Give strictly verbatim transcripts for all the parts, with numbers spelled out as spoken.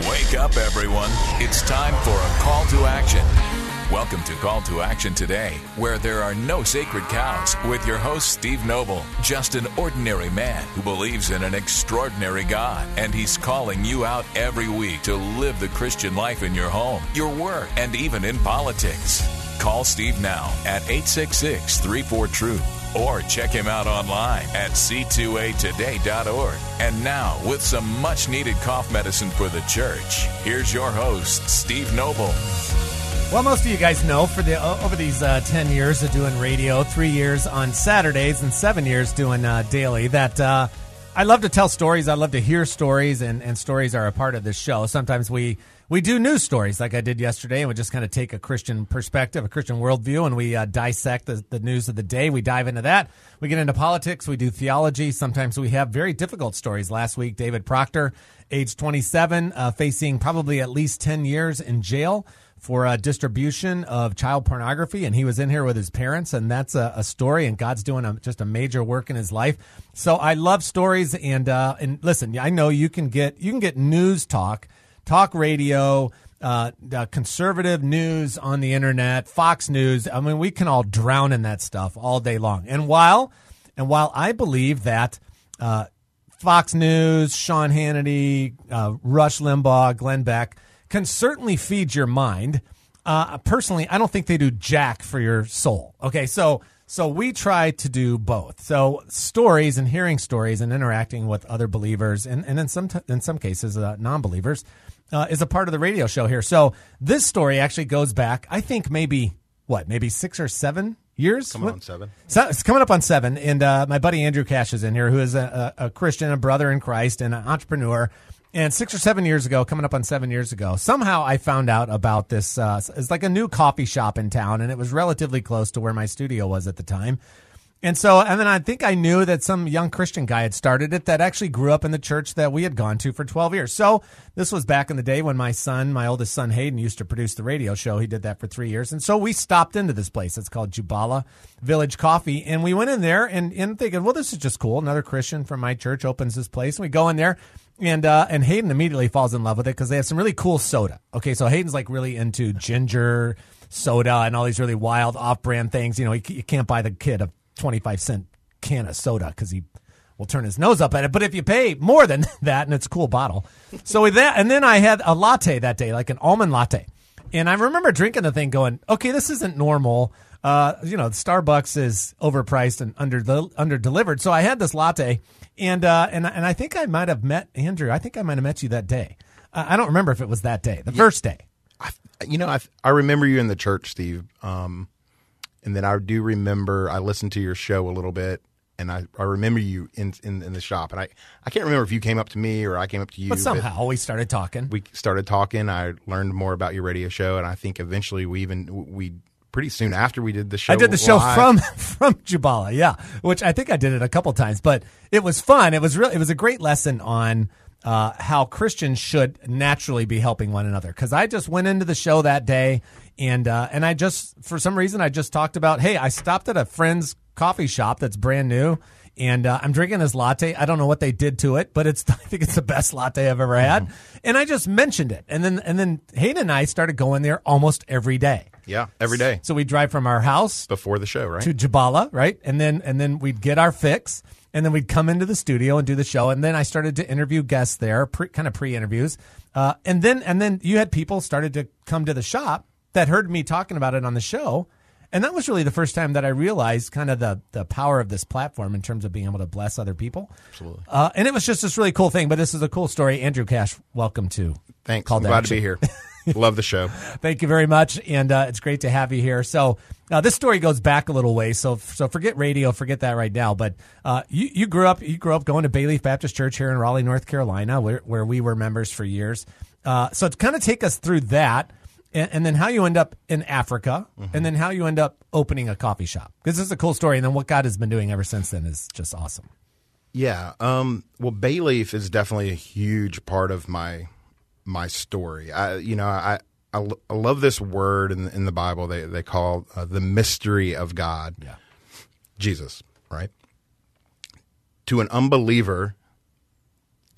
Wake up, everyone. It's time for a call to action. Welcome to Call to Action Today, where there are no sacred cows, with your host, Steve Noble, just an ordinary man who believes in an extraordinary God, and he's calling you out every week to live the Christian life in your home, your work, and even in politics. Call Steve now at eight six six, three four, truth, or check him out online at c two a today dot org. And now, with some much-needed cough medicine for the church, here's your host, Steve Noble. Well, most of you guys know for the uh, over these uh, ten years of doing radio, three years on Saturdays and seven years doing uh, daily, that uh, I love to tell stories. I love to hear stories, and, and stories are a part of this show. Sometimes we, we do news stories like I did yesterday, and we just kind of take a Christian perspective, a Christian worldview, and we uh, dissect the, the news of the day. We dive into that. We get into politics. We do theology. Sometimes we have very difficult stories. Last week, David Proctor, age twenty-seven, uh, facing probably at least ten years in jail for uh, distribution of child pornography, and he was in here with his parents, and that's a, a story, and God's doing a, just a major work in his life. So I love stories, and uh, and listen, I know you can get you can get news talk, talk radio, uh, uh, conservative news on the internet, Fox News. I mean, we can all drown in that stuff all day long. And while and while I believe that uh, Fox News, Sean Hannity, uh, Rush Limbaugh, Glenn Beck can certainly feed your mind. Uh, personally, I don't think they do jack for your soul. Okay, so so we try to do both. So stories and hearing stories and interacting with other believers, and, and in some t- in some cases uh, non-believers, uh, is a part of the radio show here. So this story actually goes back, I think maybe, what, maybe six or seven years? Coming on seven. So it's coming up on seven. And uh, my buddy Andrew Cash is in here, who is a, a Christian, a brother in Christ, and an entrepreneur. And six or seven years ago, coming up on seven years ago, somehow I found out about this. Uh, it's like a new coffee shop in town, and it was relatively close to where my studio was at the time. And so, and then I think I knew that some young Christian guy had started it that actually grew up in the church that we had gone to for twelve years. So this was back in the day when my son, my oldest son Hayden, used to produce the radio show. He did that for three years. And so we stopped into this place. It's called Jubala Village Coffee. And we went in there and, and thinking, well, this is just cool. Another Christian from my church opens this place. And we go in there. And uh, and Hayden immediately falls in love with it because they have some really cool soda. Okay, so Hayden's like really into ginger soda and all these really wild off-brand things. You know, you, you can't buy the kid a twenty-five cent can of soda because he will turn his nose up at it. But if you pay more than that, and it's a cool bottle. So with that, and then I had a latte that day, like an almond latte. And I remember drinking the thing going, okay, this isn't normal. Uh, you know, Starbucks is overpriced and under under delivered. So I had this latte, and uh, and and I think I might have met Andrew. I think I might have met you that day. Uh, I don't remember if it was that day, the yeah. first day. I, you know, I I remember you in the church, Steve. Um, and then I do remember I listened to your show a little bit, and I, I remember you in, in in the shop. And I I can't remember if you came up to me or I came up to you. But somehow but we started talking. We started talking. I learned more about your radio show, and I think eventually we even we. Pretty soon after we did the show. I did the show live. from from Jubala, yeah, which I think I did it a couple times, but it was fun. It was really, it was a great lesson on uh, how Christians should naturally be helping one another. Because I just went into the show that day, and uh, and I just, for some reason, I just talked about, hey, I stopped at a friend's coffee shop that's brand new, and uh, I'm drinking this latte. I don't know what they did to it, but it's I think it's the best latte I've ever had. Mm-hmm. And I just mentioned it, and then and then Hayden and I started going there almost every day. Yeah, every day. So we drive from our house before the show, right, to Jubala, right, and then and then we'd get our fix, and then we'd come into the studio and do the show. And then I started to interview guests there, pre, kind of pre-interviews, uh, and then and then you had people started to come to the shop that heard me talking about it on the show. And that was really the first time that I realized kind of the, the power of this platform in terms of being able to bless other people. Absolutely. Uh, and it was just this really cool thing. But this is a cool story. Andrew Cash, welcome to Thanks. Call I'm to glad Action. to be here. Love the show. Thank you very much. And uh, it's great to have you here. So uh, this story goes back a little way. So so forget radio, forget that right now. But uh, you, you grew up you grew up going to Bayleaf Baptist Church here in Raleigh, North Carolina, where, where we were members for years. Uh, so to kind of take us through that, and, and then how you end up in Africa, mm-hmm. and then how you end up opening a coffee shop. Because this is a cool story. And then what God has been doing ever since then is just awesome. Yeah. Um, well, Bayleaf is definitely a huge part of my my story. I, you know, I, I, I love this word in, in the Bible. They they call uh, the mystery of God. Yeah. Jesus, right? To an unbeliever,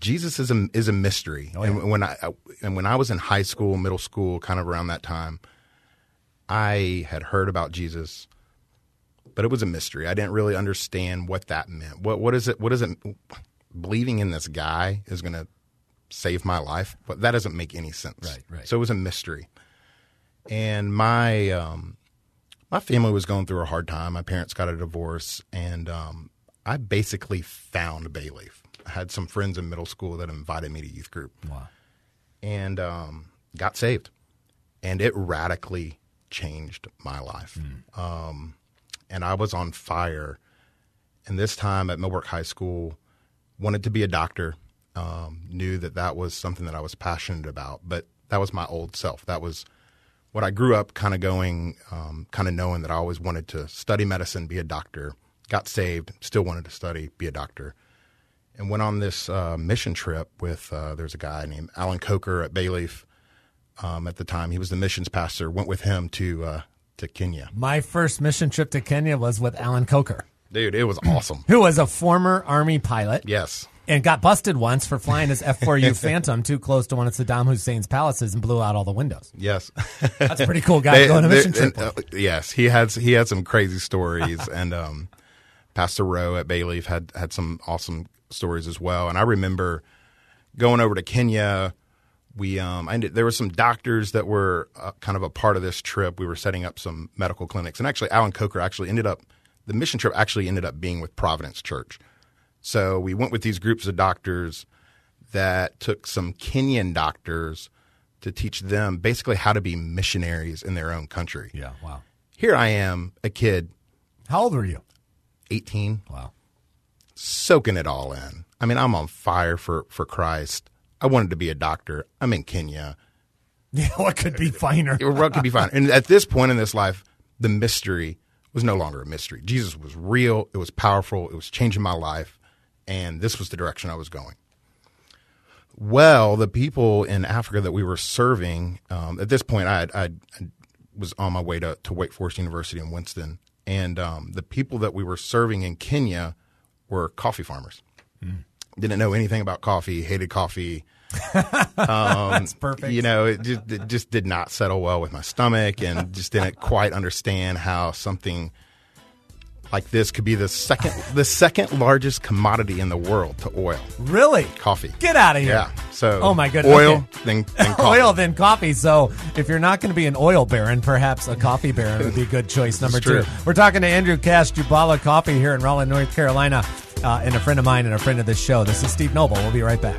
Jesus is a is a mystery. Oh, yeah. And when I and when I was in high school, middle school, kind of around that time, I had heard about Jesus, but it was a mystery. I didn't really understand what that meant. What what is it? What is it? Believing in this guy is going to save my life, but that doesn't make any sense. Right, right. So it was a mystery. And my um, my family was going through a hard time. My parents got a divorce, and um, I basically found Bayleaf. I had some friends in middle school that invited me to youth group. Wow. And um, got saved. And it radically changed my life. Mm. Um, and I was on fire. And this time at Millbrook High School, wanted to be a doctor, um, knew that that was something that I was passionate about. But that was my old self. That was what I grew up kind of going, um, kind of knowing that I always wanted to study medicine, be a doctor. Got saved, still wanted to study, be a doctor. And went on this uh, mission trip with, uh, there's a guy named Alan Coker at Bayleaf. Um, at the time, he was the missions pastor. Went with him to uh, to Kenya. My first mission trip to Kenya was with Alan Coker. Dude, it was awesome. Who was a former Army pilot. Yes. And got busted once for flying his F four U Phantom too close to one of Saddam Hussein's palaces and blew out all the windows. Yes. That's a pretty cool guy they, to go on a mission they, trip and, with. uh, yes, he had he had some crazy stories, and um, Pastor Rowe at Bayleaf had had some awesome stories as well. And I remember going over to Kenya. We um, I, there were some doctors that were uh, kind of a part of this trip. We were setting up some medical clinics, and actually, Alan Coker actually ended up the mission trip actually ended up being with Providence Church. So we went with these groups of doctors that took some Kenyan doctors to teach them basically how to be missionaries in their own country. Yeah, wow. Here I am, a kid. How old were you? eighteen. Wow. Soaking it all in. I mean, I'm on fire for, for Christ. I wanted to be a doctor. I'm in Kenya. Yeah, what could be finer? What could be finer? And at this point in this life, the mystery was no longer a mystery. Jesus was real. It was powerful. It was changing my life. And this was the direction I was going. Well, the people in Africa that we were serving, um, at this point, I, I, I was on my way to, to Wake Forest University in Winston. And um, the people that we were serving in Kenya were coffee farmers. Mm. Didn't know anything about coffee, hated coffee. Um, That's perfect. You know, it just, it just did not settle well with my stomach, and just didn't quite understand how something like this could be the second the second largest commodity in the world to oil. Really? Coffee. Get out of here. Yeah. So oh my goodness. Oil, okay. then, then coffee. Oil, then coffee. So if you're not going to be an oil baron, perhaps a coffee baron would be a good choice. Number two. True. We're talking to Andrew Cash, Jubala Coffee here in Raleigh, North Carolina, uh, and a friend of mine and a friend of this show. This is Steve Noble. We'll be right back.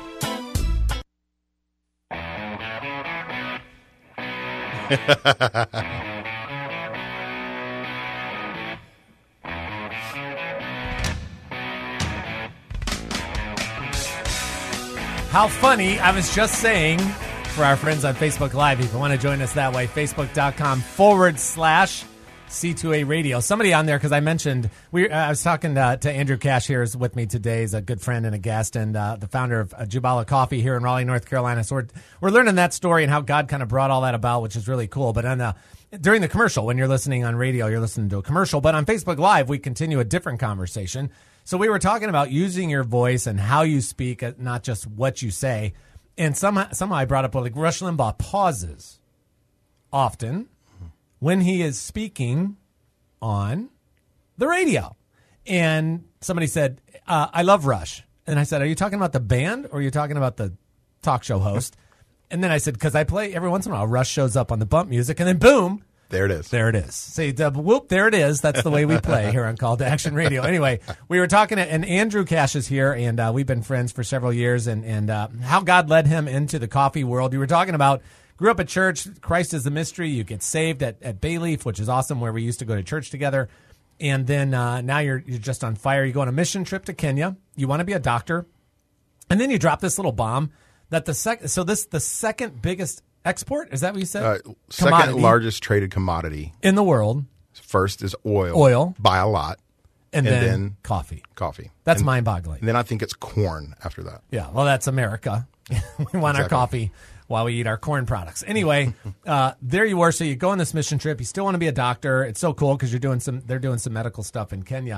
How funny. I was just saying, for our friends on Facebook Live, if you want to join us that way, facebook.com forward slash C two A radio. Somebody on there, because I mentioned, we. Uh, I was talking to, to Andrew Cash here is with me today. He's a good friend and a guest, and uh, the founder of uh, Jubala Coffee here in Raleigh, North Carolina. So we're, we're learning that story and how God kind of brought all that about, which is really cool. But on the, during the commercial, when you're listening on radio, you're listening to a commercial. But on Facebook Live, we continue a different conversation. So we were talking about using your voice and how you speak, not just what you say. And somehow, somehow I brought up, like, Rush Limbaugh pauses often when he is speaking on the radio. And somebody said, uh, I love Rush. And I said, are you talking about the band or are you talking about the talk show host? And then I said, because I play every once in a while, Rush shows up on the bump music, and then boom. There it is. There it is. Say, whoop, there it is. That's the way we play here on Call to Action Radio. Anyway, we were talking, to, and Andrew Cash is here, and uh, we've been friends for several years, and, and uh, how God led him into the coffee world. You were talking about, grew up at church, Christ is a mystery. You get saved at, at Bayleaf, which is awesome, where we used to go to church together. And then uh, now you're you're just on fire. You go on a mission trip to Kenya. You want to be a doctor. And then you drop this little bomb that the sec- so this the second biggest export, is that what you said? Uh, second largest traded commodity in the world. First is oil. Oil. By a lot. And, and then, then coffee. Coffee. That's and, mind-boggling. And then I think it's corn after that. Yeah, well, that's America. we want exactly. our coffee while we eat our corn products. Anyway, uh, there you were. So you go on this mission trip. You still want to be a doctor. It's so cool because you're doing some. They're doing some medical stuff in Kenya.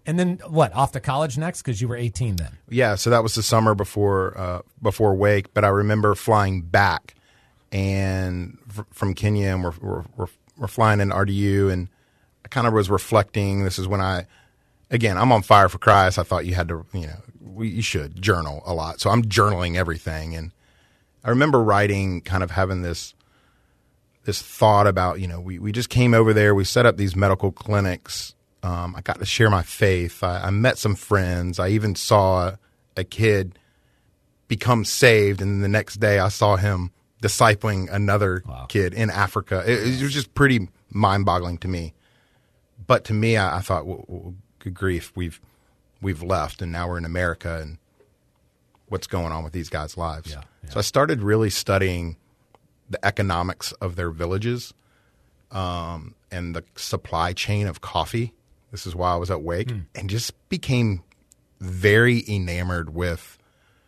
And then what? Off to college next because you were eighteen then. Yeah, so that was the summer before uh, before Wake. But I remember flying back and f- from Kenya, and we're, we're we're we're flying in R D U, and I kind of was reflecting. This is when I, again, I'm on fire for Christ. I thought you had to, you know, we, you should journal a lot. So I'm journaling everything, and I remember writing, kind of having this. this thought about, you know, we, we just came over there. We set up these medical clinics. Um, I got to share my faith. I, I met some friends. I even saw a, a kid become saved. And the next day I saw him discipling another wow. kid in Africa. It, it was just pretty mind boggling to me. But to me, I, I thought, well, well, good grief, we've, we've left and now we're in America, and what's going on with these guys' lives. Yeah, yeah. So I started really studying the economics of their villages, um, and the supply chain of coffee. This is why I was at Wake, mm. and just became very enamored with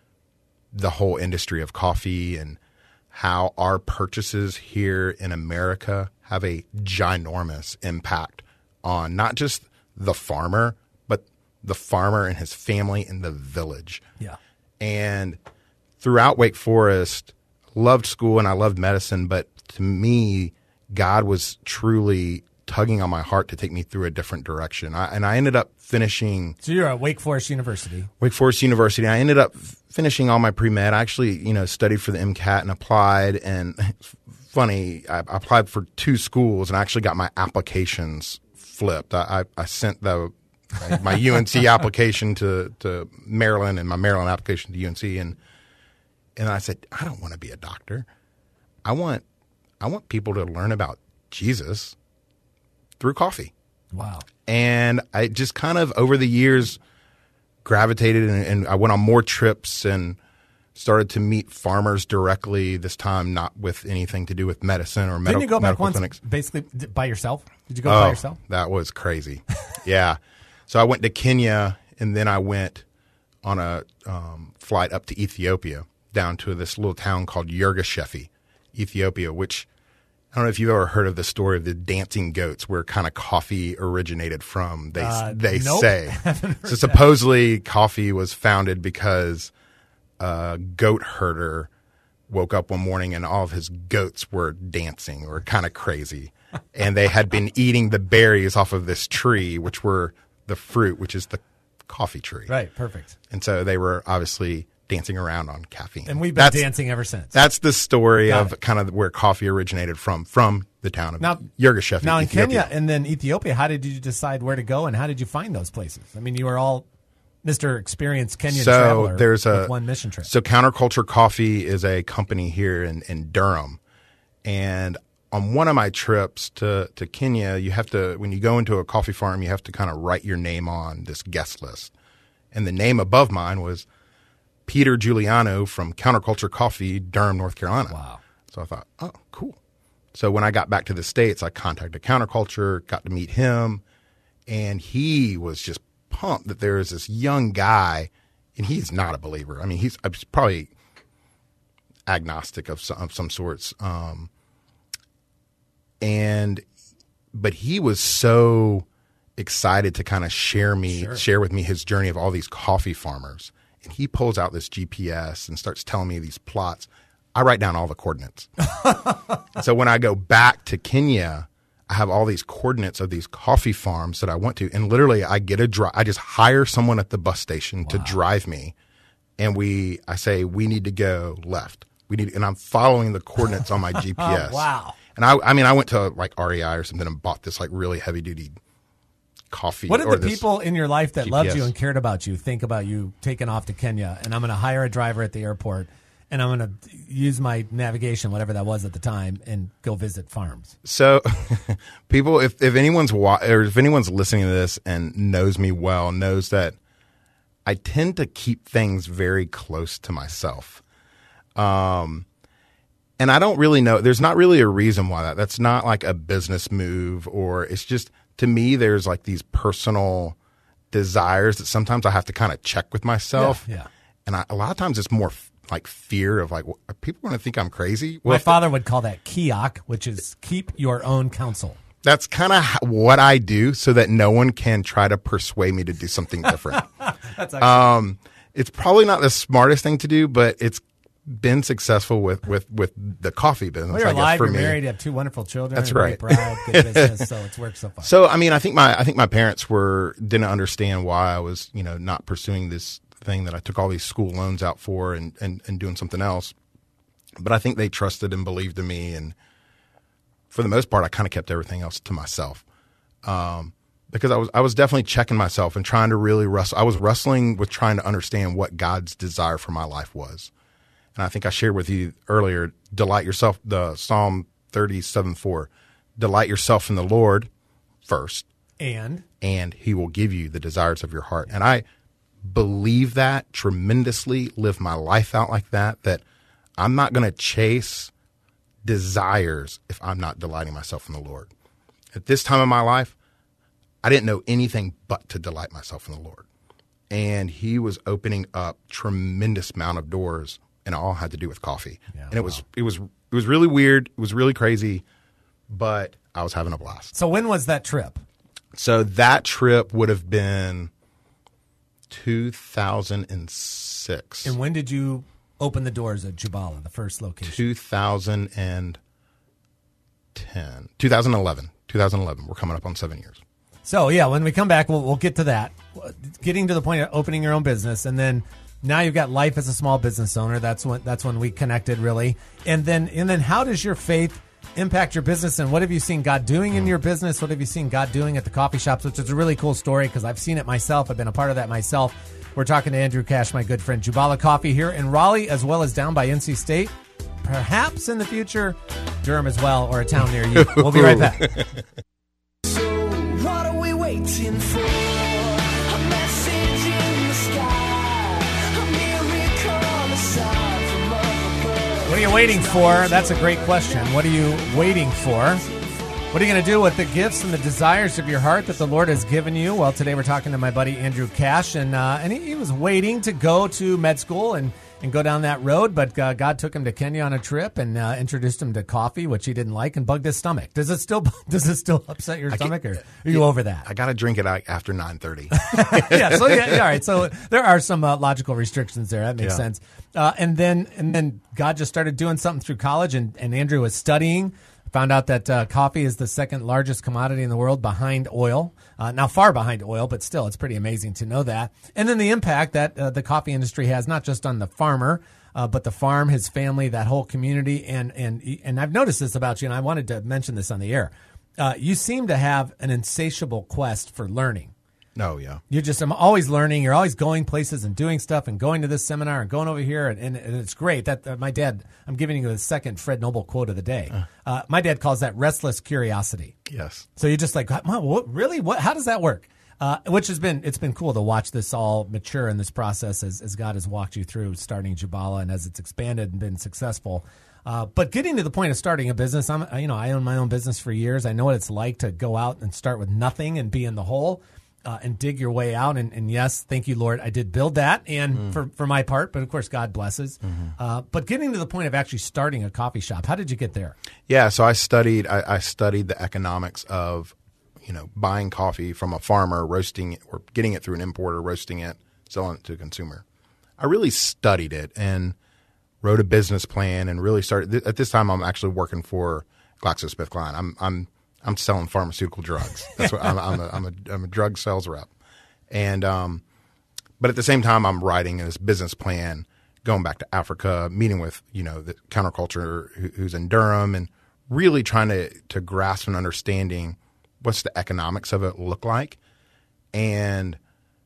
the whole industry of coffee and how our purchases here in America have a ginormous impact on not just the farmer, but the farmer and his family in the village. Yeah. And throughout Wake Forest, loved school and I loved medicine, but to me, God was truly tugging on my heart to take me through a different direction. I, and I ended up finishing. So you're at Wake Forest University. Wake Forest University. I ended up finishing all my pre-med. I actually, you know, studied for the MCAT and applied. And funny, I applied for two schools and I actually got my applications flipped. I, I, I sent the my U N C application to, to Maryland and my Maryland application to U N C, and And I said, I don't want to be a doctor. I want I want people to learn about Jesus through coffee. Wow. And I just kind of, over the years, gravitated, and, and I went on more trips and started to meet farmers directly, this time not with anything to do with medicine or medical, Didn't you go back medical once clinics. Basically by yourself? Did you go oh, by yourself? That was crazy. Yeah. So I went to Kenya, and then I went on a um, flight up to Ethiopia, down to this little town called Yergasheffi, Ethiopia, which I don't know if you've ever heard of the story of the dancing goats, where kind of coffee originated from. They uh, they nope. say so. Supposedly, coffee was founded because a goat herder woke up one morning and all of his goats were dancing or kind of crazy, and they had been eating the berries off of this tree, which were the fruit, which is the coffee tree. Right. Perfect. And so they were obviously dancing around on caffeine. And we've been that's, dancing ever since. That's the story Got of it. kind of where coffee originated from, from the town of now, Yergasheffi. Now in Ethiopia. Kenya and then Ethiopia, how did you decide where to go, and how did you find those places? I mean, you were all Mister Experienced Kenyan so traveler there's a, with one mission trip. So Counterculture Coffee is a company here in, in Durham. And on one of my trips to, to Kenya, you have to, when you go into a coffee farm, you have to kind of write your name on this guest list. And the name above mine was Peter Giuliano from Counterculture Coffee, Durham, North Carolina. Wow. So I thought, oh, cool. So when I got back to the States, I contacted Counterculture, got to meet him, and he was just pumped that there is this young guy, and he's not a believer. I mean, he's, he's probably agnostic of some, of some sorts. Um, and, but he was so excited to kind of share me, Sure. share with me his journey of all these coffee farmers. And he pulls out this G P S and starts telling me these plots. I write down all the coordinates. So when I go back to Kenya, I have all these coordinates of these coffee farms that I went to. And literally I get a drive. I just hire someone at the bus station wow. to drive me. And we, I say, we need to go left. We need, and I'm following the coordinates on my G P S. Oh, wow. And I, I mean, I went to like R E I or something and bought this like really heavy duty coffee. What did or the people in your life that G P S. loved you and cared about you think about you taking off to Kenya, and I'm going to hire a driver at the airport, and I'm going to use my navigation, whatever that was at the time, and go visit farms? So people, if, if anyone's wa- or if anyone's listening to this and knows me well, knows that I tend to keep things very close to myself. Um, and I don't really know, there's not really a reason why that, that's not like a business move, or it's just, to me, there's like these personal desires that sometimes I have to kind of check with myself. Yeah. yeah. And I, a lot of times it's more f- like fear of like, are people going to think I'm crazy? Well, My father would call that kiak, which is keep your own counsel. that's kind of what I do so that no one can try to persuade me to do something different. That's actually- um, it's probably not the smartest thing to do, but it's been successful with, with, with the coffee business. Well, you're I guess, alive, for you're me. married, you have two wonderful children. That's a great right. bride, good business, so it's worked so far. So, I mean, I think my I think my parents were didn't understand why I was, you know, not pursuing this thing that I took all these school loans out for and, and, and doing something else. But I think they trusted and believed in me, and for the most part, I kind of kept everything else to myself, um, because I was I was definitely checking myself and trying to really wrestle. I was wrestling with trying to understand what God's desire for my life was. And I think I shared with you earlier, delight yourself, the Psalm thirty-seven four, delight yourself in the Lord first, And? and he will give you the desires of your heart. And I believe that tremendously, live my life out like that, that I'm not going to chase desires if I'm not delighting myself in the Lord. At this time of my life, I didn't know anything but to delight myself in the Lord. And he was opening up tremendous amount of doors, and it all had to do with coffee. Yeah, and it wow. was it was it was really weird. It was really crazy, but I was having a blast. So when was that trip? So that trip would have been two thousand six. And when did you open the doors at Jubala, the first location? two thousand ten. two thousand eleven. two thousand eleven. We're coming up on seven years. So, yeah, when we come back, we'll, we'll get to that. Getting to the point of opening your own business, and then now you've got life as a small business owner. That's when that's when we connected, really. And then and then how does your faith impact your business, and what have you seen God doing in your business? What have you seen God doing at the coffee shops, which is a really cool story because I've seen it myself. I've been a part of that myself. We're talking to Andrew Cash, my good friend. Jubala Coffee here in Raleigh, as well as down by N C State. Perhaps in the future, Durham as well, or a town near you. We'll be right back. What are we waiting for? A message in the sky, a miracle on the side from up above. What are you waiting for? That's a great question. What are you waiting for? What are you going to do with the gifts and the desires of your heart that the Lord has given you? Well, today we're talking to my buddy Andrew Cash, and uh, and he, he was waiting to go to med school and, and go down that road, but uh, God took him to Kenya on a trip and uh, introduced him to coffee, which he didn't like, and bugged his stomach. Does it still does it still upset your stomach, or are you over that? I got to drink it out after nine thirty. yeah, so yeah, yeah, all right. So there are some uh, logical restrictions there. That makes Yeah. sense. Uh, and then and then God just started doing something through college, and, and Andrew was studying. Found out that uh, coffee is the second largest commodity in the world behind oil. Uh, now, far behind oil, but still, it's pretty amazing to know that. And then the impact that uh, the coffee industry has, not just on the farmer, uh, but the farm, his family, that whole community. And and and I've noticed this about you, and I wanted to mention this on the air. Uh, you seem to have an insatiable quest for learning. No, yeah. You're just I'm always learning. You're always going places and doing stuff and going to this seminar and going over here. And, and, and it's great. That uh, my dad, I'm giving you the second Fred Noble quote of the day. Uh, my dad calls that restless curiosity. Yes. So you're just like, Mom, what, really? What? How does that work? Uh, which has been, it's been cool to watch this all mature in this process as, as God has walked you through starting Jubala and as it's expanded and been successful. Uh, but getting to the point of starting a business, I'm, you know, I own my own business for years. I know what it's like to go out and start with nothing and be in the hole. Uh, and dig your way out. And, and yes, thank you, Lord. I did build that and mm. for, for my part, but of course, God blesses. Mm-hmm. Uh, but getting to the point of actually starting a coffee shop, how did you get there? Yeah, so I studied I, I studied the economics of, you know, buying coffee from a farmer, roasting it, or getting it through an importer, roasting it, selling it to a consumer. I really studied it and wrote a business plan and really started. Th- at this time, I'm actually working for GlaxoSmithKline. I'm I'm I'm selling pharmaceutical drugs. That's what I'm, I'm, a, I'm, a, I'm a drug sales rep. And, um, but at the same time, I'm writing this business plan, going back to Africa, meeting with, you know, the counterculture who, who's in Durham and really trying to, to grasp and understanding what's the economics of it look like. And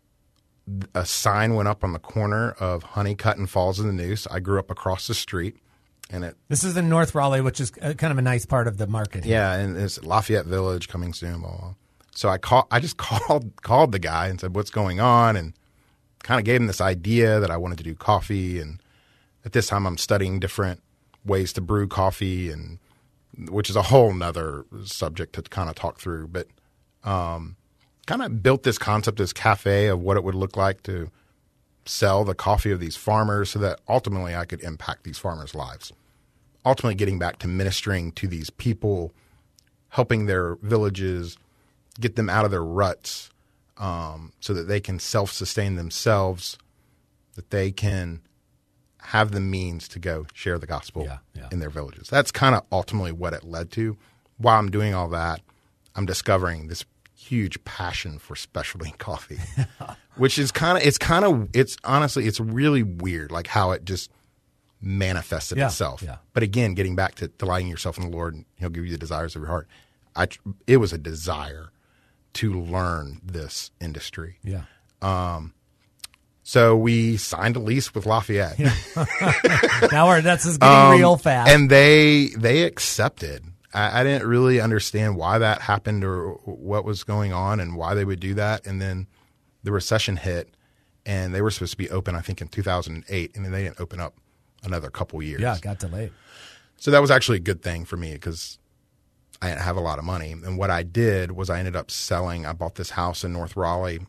a sign went up on the corner of Honeycutt and Falls in the Neuse. I grew up across the street. And it, this is in North Raleigh, which is kind of a nice part of the market here. Yeah, and it's Lafayette Village coming soon. Blah, blah, blah. So I call, I just called called the guy and said, "What's going on?" And kind of gave him this idea that I wanted to do coffee. And at this time, I'm studying different ways to brew coffee, and which is a whole nother subject to kind of talk through. But um, kind of built this concept, this cafe of what it would look like to sell the coffee of these farmers, so that ultimately I could impact these farmers' lives. Ultimately getting back to ministering to these people helping their villages, get them out of their ruts, um, so that they can self-sustain themselves, that they can have the means to go share the gospel Yeah, yeah. in their villages. That's kind of ultimately what it led to. While I'm doing all that, I'm discovering this huge passion for specialty coffee, which is kind of, it's kind of, it's honestly, it's really weird, like how it just manifested Yeah, itself. yeah. But again, getting back to delighting yourself in the Lord, and He'll give you the desires of your heart. I, it was a desire to learn this industry. Yeah. So we signed a lease with Lafayette. Now we're, that's just getting real fast. Um, And they they accepted. I, I didn't really understand why that happened or what was going on and why they would do that. And then the recession hit, and they were supposed to be open, I think, in two thousand eight, and then they didn't open up another couple years. yeah, it got delayed. So that was actually a good thing for me because I didn't have a lot of money. And what I did was I ended up selling. I bought this house in North Raleigh,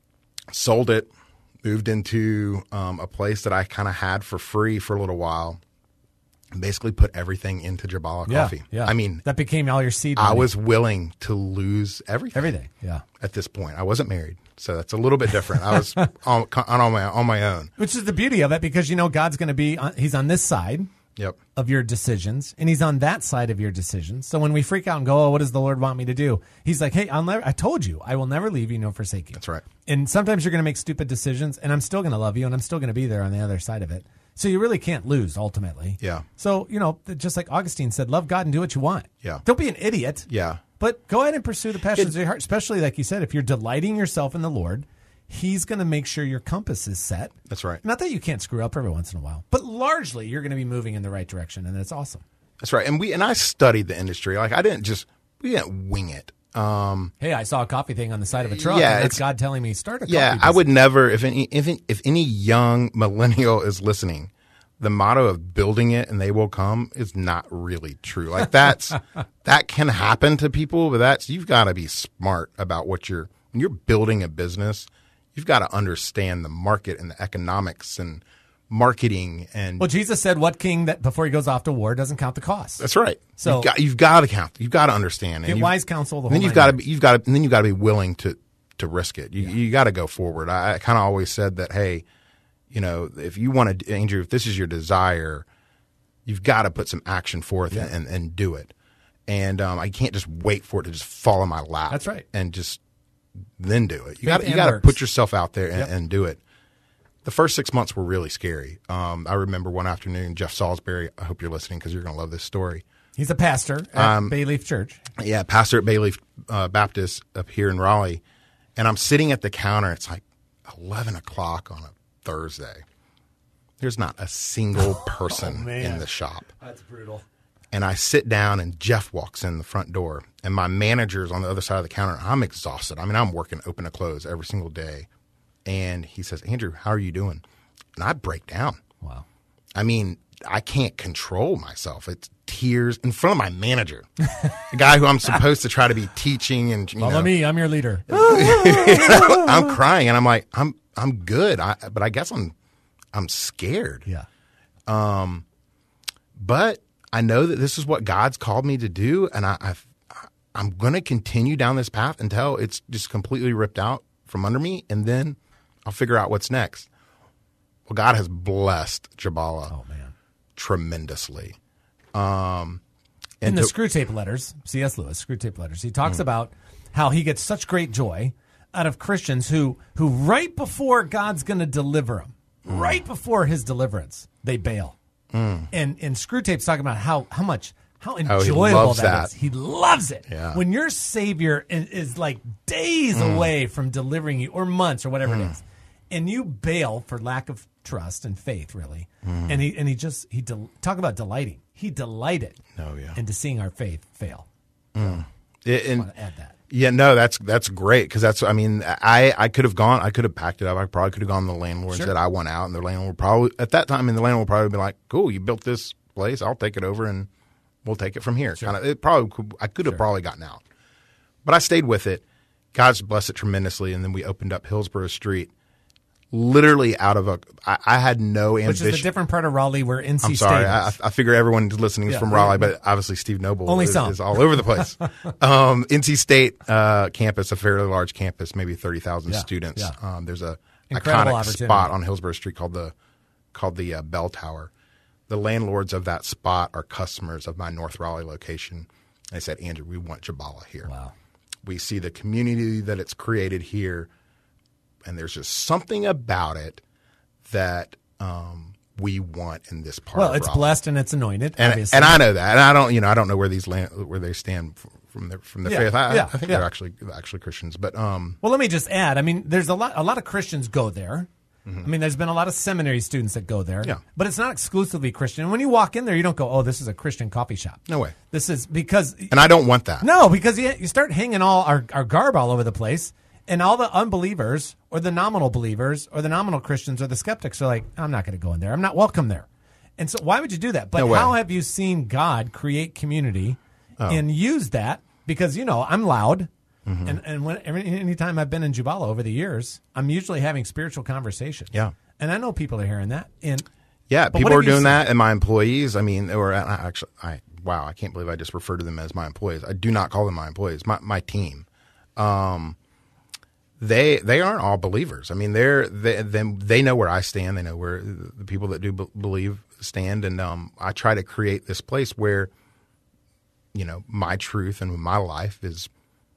sold it, moved into um, a place that I kind of had for free for a little while, and basically put everything into Jabala Yeah, Coffee. yeah. I mean, that became all your seed I money. was willing to lose everything. everything. Yeah. At this point, I wasn't married, so that's a little bit different. I was on, on, on my on my own. Which is the beauty of it, because you know God's going to be on, he's on this side Yep. of your decisions, and he's on that side of your decisions. So when we freak out and go, "Oh, what does the Lord want me to do?" He's like, "Hey, I'll never. I told you, I will never leave you nor forsake you." That's right. And sometimes you're going to make stupid decisions, and I'm still going to love you, and I'm still going to be there on the other side of it. So you really can't lose ultimately. Yeah. So you know, just like Augustine said, love God and do what you want. Yeah. Don't be an idiot. Yeah. But go ahead and pursue the passions of your heart, especially like you said, if you're delighting yourself in the Lord, He's going to make sure your compass is set. That's right. Not that you can't screw up every once in a while, but largely you're going to be moving in the right direction, and that's awesome. That's right. And we and I studied the industry. Like I didn't just we didn't wing it. Um, Hey, I saw a coffee thing on the side of a truck, Yeah, and that's it's- God telling me start a coffee yeah, I business. would never. If any if if any young millennial is listening, the motto of building it and they will come is not really true. Like that's that can happen to people, but that's you've got to be smart about what you're when you're building a business. You've got to understand the market and the economics and marketing and Well, Jesus said, "What king that before he goes off to war doesn't count the cost?" that's right. So- you've got, you've got to count. You've got to understand. And Get you've- wise counsel. The and then whole you've nine got to yards. be, you've got to, and then you've got to be willing to to risk it. You you got to go forward. I, I kind of always said that. Hey, you know, if you want to, Andrew, if this is your desire, you've got to put some action forth and, and and do it. And um, I can't just wait for it to just fall in my lap. That's right. And just then do it. You Faith got you and got to works. put yourself out there and, Yep. and do it. The first six months were really scary. Um, I remember one afternoon, Jeff Salisbury. I hope you're listening because you're going to love this story. He's a pastor at Um, Bayleaf Church. Yeah, pastor at Bayleaf uh, Baptist up here in Raleigh, and I'm sitting at the counter. It's like eleven o'clock on a Thursday. There's not a single person man. in the shop, That's brutal. and I sit down, and Jeff walks in the front door, and my manager's on the other side of the counter. I'm exhausted. I mean, I'm working open to close every single day, and he says, "Andrew, how are you doing?" And I break down. Wow. I mean, I can't control myself. It's tears in front of my manager, the guy who I'm supposed to try to be teaching, and you Follow know, me. I'm your leader. I'm crying, and I'm like, I'm I'm good, I, but I guess I'm I'm scared. Yeah. But I know that this is what God's called me to do, and I, I've, I'm going to continue down this path until it's just completely ripped out from under me, and then I'll figure out what's next. Well, God has blessed Jabala Oh man. tremendously. Um, In and the to- Screw Tape Letters, C S. Lewis, Screw Tape Letters, he Mm. talks about how he gets such great joy out of Christians who, who right before God's going to deliver them, Mm. right before his deliverance, they bail. And and Screw Tape's talking about how how much how Oh, he enjoyable loves that that. is. He loves it. Yeah. When your Savior is, is like days away from delivering you, or months, or whatever it is, and you bail for lack of trust and faith, really, and he and he just he del- talk about delighting. He delighted Oh, yeah. into seeing our faith fail. it- I and want to add that. yeah, no, that's that's great because that's. I mean, I I could have gone. I could have packed it up. I probably could have gone to the landlord Sure. and said I want out, and the landlord would probably at that time, and the landlord would probably be like, "Cool, you built this place. I'll take it over, and we'll take it from here." Kind of. It probably could, I could have probably gotten out, but I stayed with it. God's blessed it tremendously, and then we opened up Hillsborough Street. literally out of a. I, I had no Which ambition. is a different part of Raleigh where N C I'm State sorry. is. I, I figure everyone listening is Yeah. from Raleigh, but obviously Steve Noble Only is, some. is all over the place. um, N C State uh, campus, a fairly large campus, maybe thirty thousand Yeah, students. yeah. Um, there's a Incredible iconic opportunity. spot on Hillsborough Street called the called the uh, Bell Tower. The landlords of that spot are customers of my North Raleigh location. They said, Andrew, we want Jabala here. Wow. We see the community that it's created here, and there's just something about it that um, we want in this part Well, of it's Raleigh. blessed and it's anointed, And, obviously. and I know that, and I don't, you know, I don't know where these land, where they stand f- from their from their Yeah, faith. I, yeah, I think yeah. they're actually actually Christians, but um, Well, let me just add. I mean, there's a lot. A lot of Christians go there. I mean, there's been a lot of seminary students that go there. Yeah. But it's not exclusively Christian. When you walk in there, you don't go, "Oh, this is a Christian coffee shop." no way. This is because And I don't want that. no, because you, you start hanging all our, our garb all over the place, and all the unbelievers or the nominal believers or the nominal Christians or the skeptics are like, "I'm not going to go in there. I'm not welcome there." And so, why would you do that? But No way. how have you seen God create community Oh. and use that? Because you know, I'm loud. Mm-hmm. And and when every anytime I've been in Jubala over the years, I'm usually having spiritual conversations. Yeah. and I know people are hearing that. And Yeah, But people what have are you doing seen? that, and my employees. I mean, or I, actually, I wow, I can't believe I just referred to them as my employees. I do not call them my employees. My my team. Um, they they aren't all believers. I mean, they're they them they know where I stand. They know where the people that do be- believe stand, and um, I try to create this place where, you know, my truth and my life is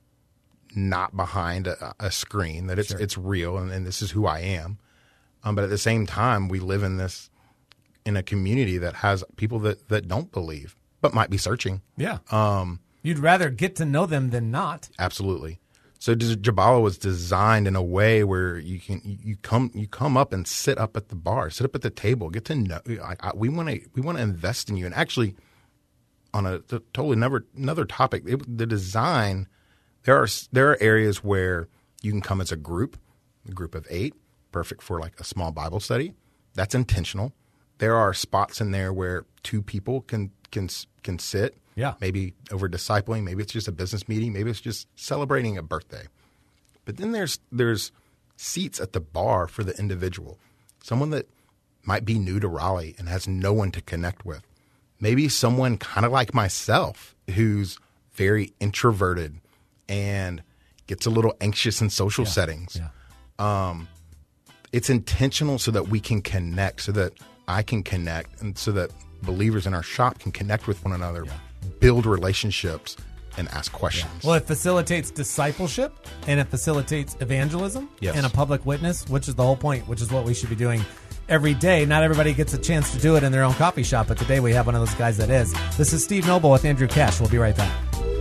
not behind a, a screen. That it's it's real, and, and this is who I am. Um, but at the same time, we live in this in a community that has people that, that don't believe, but might be searching. yeah, um, you'd rather get to know them than not. Absolutely. So J- Jabala was designed in a way where you can you you come you come up and sit up at the bar, sit up at the table, get to know. I, I, we want to we want to invest in you, and actually, on a t- totally another another topic, it, the design. There are there are areas where you can come as a group, a group of eight, perfect for like a small Bible study. That's intentional. There are spots in there where two people can can can sit. Yeah. Maybe over discipling. Maybe it's just a business meeting. Maybe it's just celebrating a birthday. But then there's there's seats at the bar for the individual. Someone that might be new to Raleigh and has no one to connect with. Maybe someone kind of like myself who's very introverted and gets a little anxious in social settings. Yeah. It's intentional so that we can connect, so that I can connect, and so that believers in our shop can connect with one another, build relationships, and ask questions. Well, it facilitates discipleship and it facilitates evangelism Yes. and a public witness, which is the whole point, which is what we should be doing every day. Not everybody gets a chance to do it in their own coffee shop, but today we have one of those guys that is. This is Steve Noble with Andrew Cash. We'll be right back.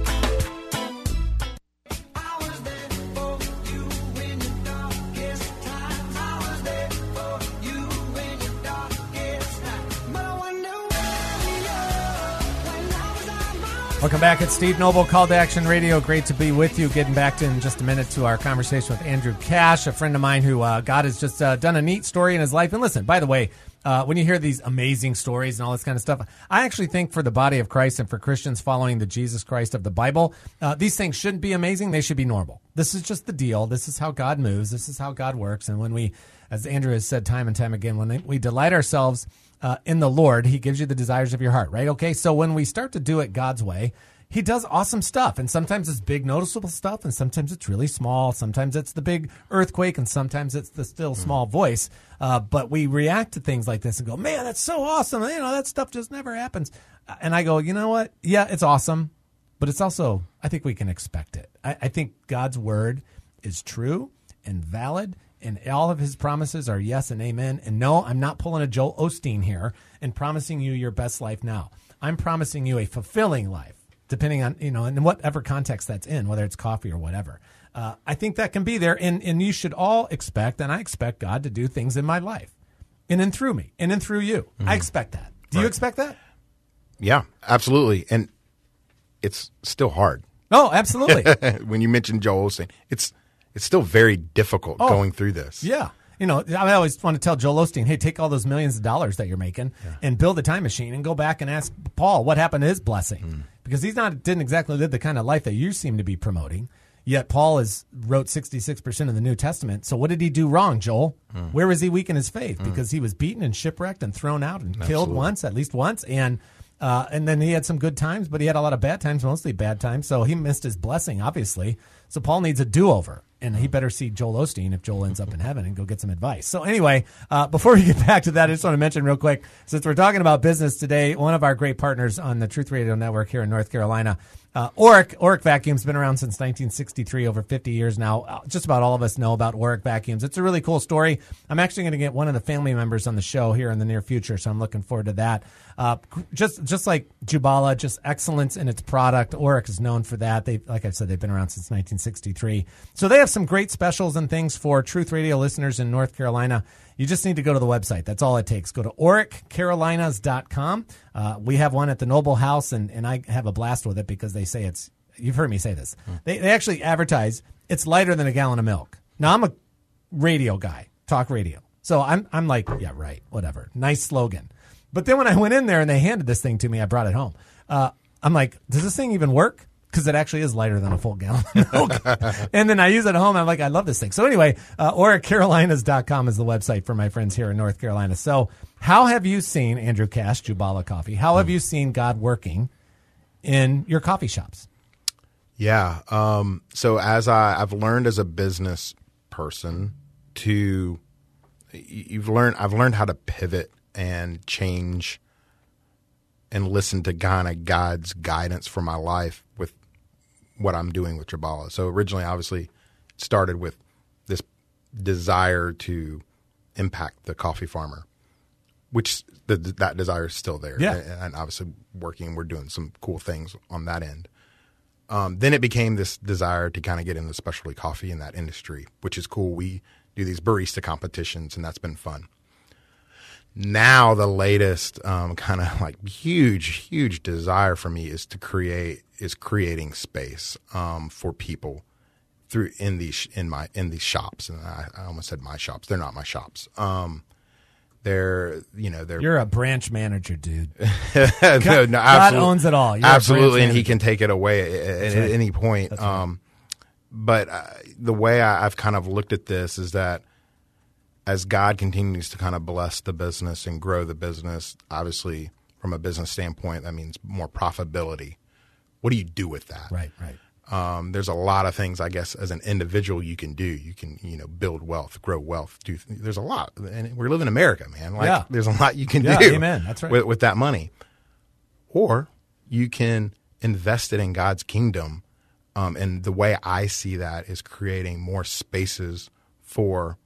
Welcome back. It's Steve Noble, Call to Action Radio. Great to be with you. Getting back to in just a minute to our conversation with Andrew Cash, a friend of mine who uh, God has just uh, done a neat story in his life. And listen, by the way, uh, when you hear these amazing stories and all this kind of stuff, I actually think for the body of Christ and for Christians following the Jesus Christ of the Bible, uh, these things shouldn't be amazing. They should be normal. This is just the deal. This is how God moves. This is how God works. And when we, as Andrew has said time and time again, when we delight ourselves Uh, in the Lord, he gives you the desires of your heart, right? Okay, so when we start to do it God's way, he does awesome stuff. And sometimes it's big, noticeable stuff, and sometimes it's really small. Sometimes it's the big earthquake, and sometimes it's the still small voice. Uh, but we react to things like this and go, man, that's so awesome. You know, that stuff just never happens. And I go, you know what? Yeah, it's awesome, but it's also, I think we can expect it. I, I think God's word is true and valid, and all of his promises are yes and amen. And no, I'm not pulling a Joel Osteen here and promising you your best life now. I'm promising you a fulfilling life, depending on, you know, in whatever context that's in, whether it's coffee or whatever. Uh, I think that can be there. And, and you should all expect, and I expect God to do things in my life and then through me and then through you. Mm-hmm. I expect that. Do you Right. expect that? Yeah, absolutely. And it's still hard. Oh, absolutely. When you mentioned Joel Osteen, it's it's still very difficult Oh, going through this. Yeah. You know, I always want to tell Joel Osteen, hey, take all those millions of dollars that you're making and build a time machine and go back and ask Paul what happened to his blessing. Mm. Because he's not didn't exactly live the kind of life that you seem to be promoting. Yet Paul is wrote sixty-six percent of the New Testament. So what did he do wrong, Joel? Mm. Where was he weak in his faith? Mm. Because he was beaten and shipwrecked and thrown out and Absolutely. killed once, at least once. And uh, and then he had some good times, but he had a lot of bad times, mostly bad times. So he missed his blessing, obviously. So Paul needs a do-over. And he better see Joel Osteen if Joel ends up in heaven and go get some advice. So anyway, uh, before we get back to that, I just want to mention real quick, since we're talking about business today, one of our great partners on the Truth Radio Network here in North Carolina, uh, Oreck, Oreck Vacuum's been around since nineteen sixty-three, over fifty years now. Uh, just about all of us know about Oreck Vacuums. It's a really cool story. I'm actually going to get one of the family members on the show here in the near future, so I'm looking forward to that. Uh, just just like Jubala, just excellence in its product. Oreck is known for that. They, like I said, they've been around since nineteen sixty-three. So they have some great specials and things for Truth Radio listeners in North Carolina. You just need to go to the website. That's all it takes. Go to Oreck Carolinas dot com. Uh, we have one at the Noble House, and, and I have a blast with it because they say it's, you've heard me say this. Hmm. They, they actually advertise it's lighter than a gallon of milk. Now, I'm a radio guy, talk radio. So I'm I'm like, yeah, right, whatever. Nice slogan. But then when I went in there and they handed this thing to me, I brought it home. Uh, I'm like, does this thing even work? Because it actually is lighter than a full gallon of milk. And then I use it at home. I'm like, I love this thing. So anyway, uh, Oreck Carolinas dot com is the website for my friends here in North Carolina. So how have you seen, Andrew Cash, Jubala Coffee, how have you seen God working in your coffee shops? Yeah. Um, so as I, I've learned as a business person to, you've learned, I've learned how to pivot and change and listen to kind of God's guidance for my life with what I'm doing with Jubala. So originally, obviously, it started with this desire to impact the coffee farmer, which the, that desire is still there. Yeah. And, and obviously working, we're doing some cool things on that end. Um, then it became this desire to kind of get into specialty coffee in that industry, which is cool. We do these barista competitions, and that's been fun. Now the latest um, kind of like huge, huge desire for me is to create is creating space um, for people through in these in my in these shops. And I, I almost said my shops. They're not my shops. Um, they're you know they're you're a branch manager, dude. no, God, no, God owns it all. You're absolutely, and He can take it away at, at right. any point. That's um, right. But uh, the way I, I've kind of looked at this is that, as God continues to kind of bless the business and grow the business, obviously from a business standpoint, that means more profitability. What do you do with that? Right, right. Um, there's a lot of things, I guess, as an individual you can do. You can, you know, build wealth, grow wealth. Do there's a lot, and we live in America, man. Like, yeah. there's a lot you can yeah, do. Amen. That's right. With, with that money, or you can invest it in God's kingdom. Um, and the way I see that is creating more spaces for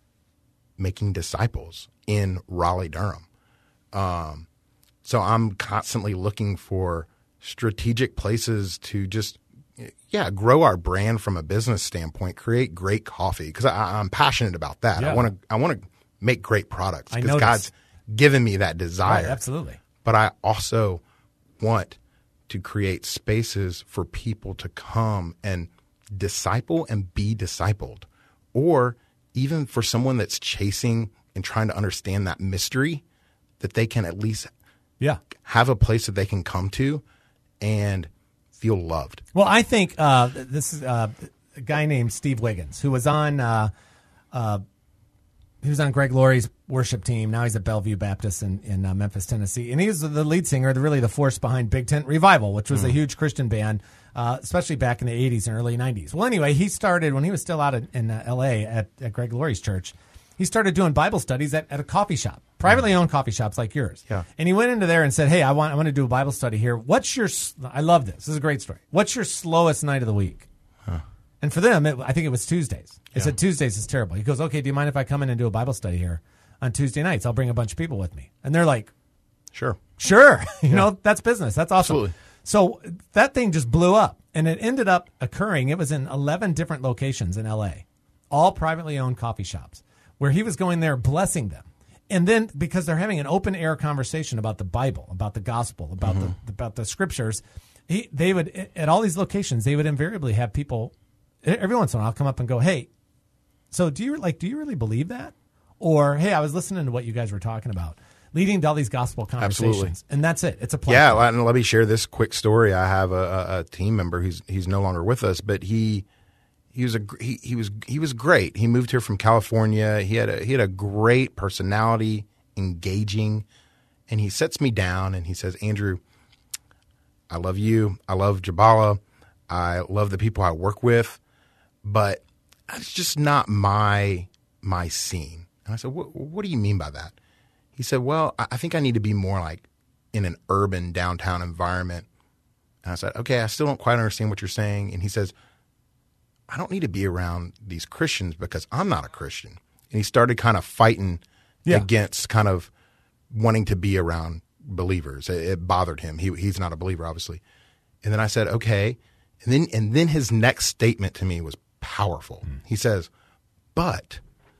making disciples in Raleigh-Durham. Um, so I'm constantly looking for strategic places to just, yeah, grow our brand from a business standpoint, create great coffee, because I'm passionate about that. Yeah. I want to I want to make great products I because God's given me that desire. Right, absolutely. But I also want to create spaces for people to come and disciple and be discipled, or even for someone that's chasing and trying to understand that mystery, that they can at least yeah. have a place that they can come to and feel loved. Well, I think uh, this is uh, a guy named Steve Wiggins, who was on uh, uh, he was on Greg Laurie's worship team. Now he's at Bellevue Baptist in, in uh, Memphis, Tennessee. And he was the lead singer, the, really the force behind Big Tent Revival, which was mm. a huge Christian band, uh, especially back in the eighties and early nineties. Well, anyway, he started, when he was still out in, in uh, L A at, at Greg Laurie's church, he started doing Bible studies at, at a coffee shop, privately owned coffee shops like yours. Yeah. And he went into there and said, hey, I want I want to do a Bible study here. What's your, I love this. This is a great story. What's your slowest night of the week? Huh. And for them, it, I think it was Tuesdays. They yeah. said, Tuesdays is terrible. He goes, okay, do you mind if I come in and do a Bible study here on Tuesday nights? I'll bring a bunch of people with me. And they're like, sure. Sure. you yeah. know, that's business. That's awesome. Absolutely. So that thing just blew up. And it ended up occurring. It was in eleven different locations in L A, all privately owned coffee shops, where he was going there blessing them. And then because they're having an open air conversation about the Bible, about the gospel, about mm-hmm. the about the scriptures, he, they would, at all these locations, they would invariably have people, every once in a while, come up and go, hey, so do you like do you really believe that? Or, hey, I was listening to what you guys were talking about, leading to all these gospel conversations. Absolutely. And that's it. It's a platform. Yeah, and let me share this quick story. I have a, a, a team member who's he's no longer with us, but he He was a gr- he, he was he was great. He moved here from California. He had a he had a great personality, engaging, and he sets me down and he says, "Andrew, I love you. I love Jabala. I love the people I work with, but it's just not my my scene." And I said, "What what do you mean by that?" He said, "Well, I think I need to be more like in an urban downtown environment." And I said, "Okay, I still don't quite understand what you're saying." And he says, "I don't need to be around these Christians because I'm not a Christian." And he started kind of fighting Yeah. against kind of wanting to be around believers. It, it bothered him. He, he's not a believer, obviously. And then I said, "Okay." And then and then his next statement to me was powerful. Mm. He says, "But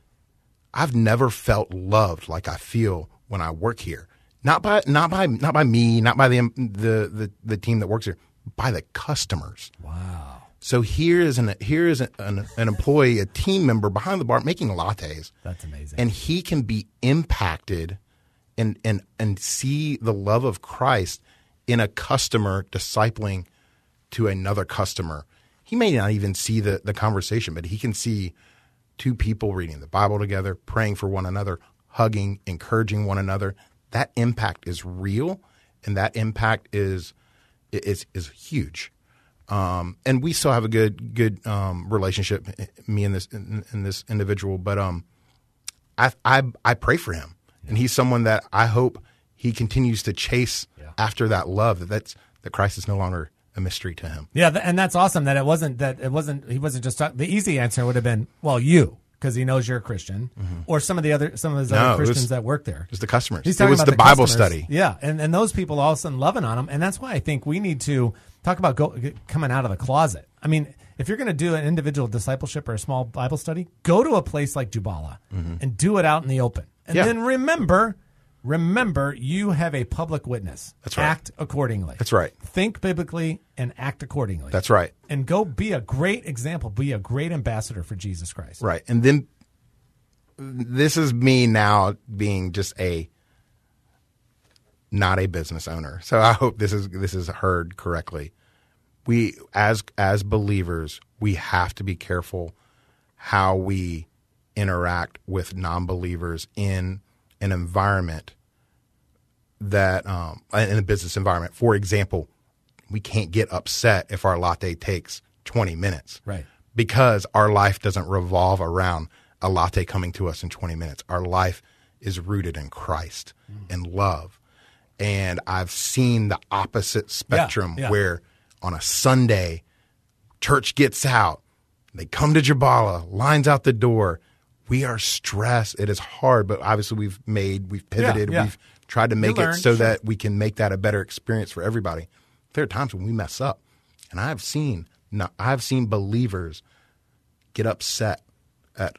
I've never felt loved like I feel when I work here. Not by not by not by me, not by the the the, the team that works here, by the customers." Wow. So here is an here is an, an, an employee, a team member behind the bar making lattes. That's amazing. And he can be impacted and and and see the love of Christ in a customer discipling to another customer. He may not even see the, the conversation, but he can see two people reading the Bible together, praying for one another, hugging, encouraging one another. That impact is real, and that impact is is is huge. Um, and we still have a good good um, relationship, me and this and, and this individual. But um, I, I I pray for him, yeah. And he's someone that I hope he continues to chase yeah. after that love. That that's that Christ is no longer a mystery to him. Yeah, and that's awesome. That it wasn't that it wasn't he wasn't just talk, the easy answer would have been, well, you. Because he knows you're a Christian, mm-hmm. or some of the other some of his no, other Christians was, that work there. It was the customers. He's it was about the, the Bible customers. study. Yeah, and, and those people all of a sudden loving on him, and that's why I think we need to talk about go, coming out of the closet. I mean, if you're going to do an individual discipleship or a small Bible study, go to a place like Jubala mm-hmm. and do it out in the open, and yeah. then remember. Remember, you have a public witness. That's right. Act accordingly. That's right. Think biblically and act accordingly. That's right. And go be a great example. Be a great ambassador for Jesus Christ. Right. And then this is me now being just a not a business owner. So I hope this is this is heard correctly. We as as believers, we have to be careful how we interact with non-believers in an environment that um, in a business environment. For example, we can't get upset if our latte takes twenty minutes. Right. Because our life doesn't revolve around a latte coming to us in twenty minutes. Our life is rooted in Christ mm. and love. And I've seen the opposite spectrum yeah, yeah. where on a Sunday, church gets out, they come to Jabala, lines out the door. We are stressed. It is hard, but obviously we've made, we've pivoted, yeah, yeah. we've tried to make you it learn, so sure. that we can make that a better experience for everybody. There are times when we mess up, and I've seen, I've seen believers get upset at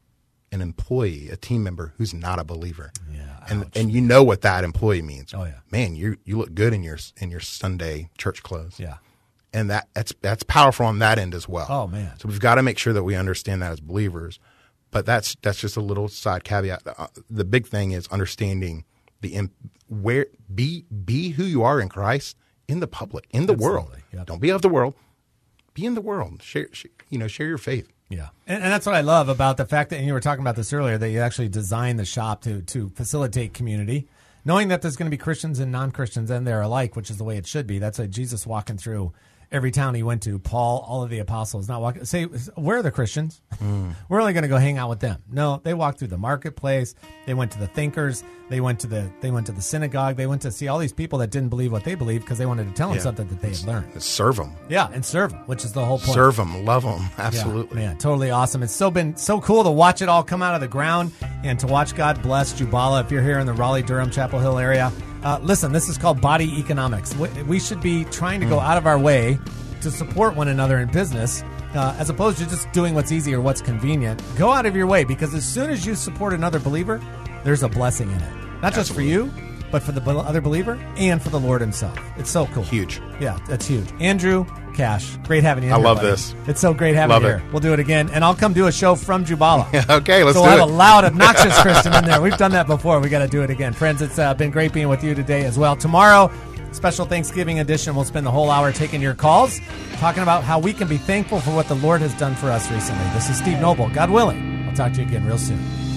an employee, a team member who's not a believer. Yeah, and ouch. and you know what that employee means. Oh yeah, man, you you look good in your in your Sunday church clothes. Yeah. And that that's that's powerful on that end as well. Oh man. So we've got to make sure that we understand that as believers. But that's that's just a little side caveat. Uh, the big thing is understanding the imp- where be be who you are in Christ in the public, in the Absolutely. world. Yep. Don't be of the world. Be in the world. Share, share you know, share your faith. Yeah, and, and that's what I love about the fact that, and you were talking about this earlier, that you actually designed the shop to to facilitate community, knowing that there's going to be Christians and non-Christians and they're alike, which is the way it should be. That's why Jesus walking through every town he went to, Paul, all of the apostles, not walking. Say, where are the Christians? Mm. We're only going to go hang out with them. No, they walked through the marketplace. They went to the thinkers. They went to the they went to the synagogue. They went to see all these people that didn't believe what they believed because they wanted to tell them Yeah. something that they had learned. Serve them. Yeah, and serve them, which is the whole point. Serve them. Love them. Absolutely. Yeah, man, totally awesome. It's so been so cool to watch it all come out of the ground and to watch God bless Jubala. If you're here in the Raleigh-Durham, Chapel Hill area, uh, listen, this is called body economics. We, we should be trying to go out of our way to support one another in business, uh, as opposed to just doing what's easy or what's convenient. Go out of your way, because as soon as you support another believer, there's a blessing in it. Not just Absolutely. for you, but for the other believer and for the Lord himself. It's so cool. Huge. Yeah, that's huge. Andrew Cash, great having you in I here, love buddy. this. It's so great having Love you it. here. We'll do it again, and I'll come do a show from Jubala. Okay, let's so do we'll it. have a loud, obnoxious Christian in there. We've done that before. We got to do it again. Friends, it's uh, been great being with you today as well. Tomorrow, Special Thanksgiving edition. We'll spend the whole hour taking your calls, talking about how we can be thankful for what the Lord has done for us recently. This is Steve Noble. God willing, I'll talk to you again real soon.